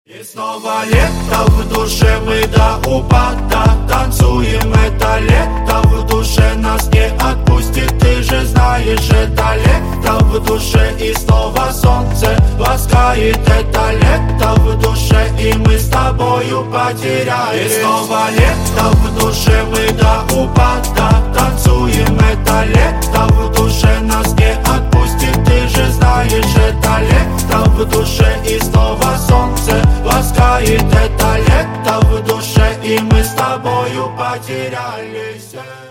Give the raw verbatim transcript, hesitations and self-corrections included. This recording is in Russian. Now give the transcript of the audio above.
И снова лето в душе, мы до упада танцуем. Это лето в душе нас не отпустит, ты же знаешь. Это лето в душе, и снова солнце ласкает. Это лето в душе, и мы с тобою потеряем. И снова лето в душе, мы до упада танцуем. Это лето в душе нас не отпустит, ты же знаешь. Это лето в душе, и снова солнце ласкает. Это лето в душе, и мы с тобою потерялись.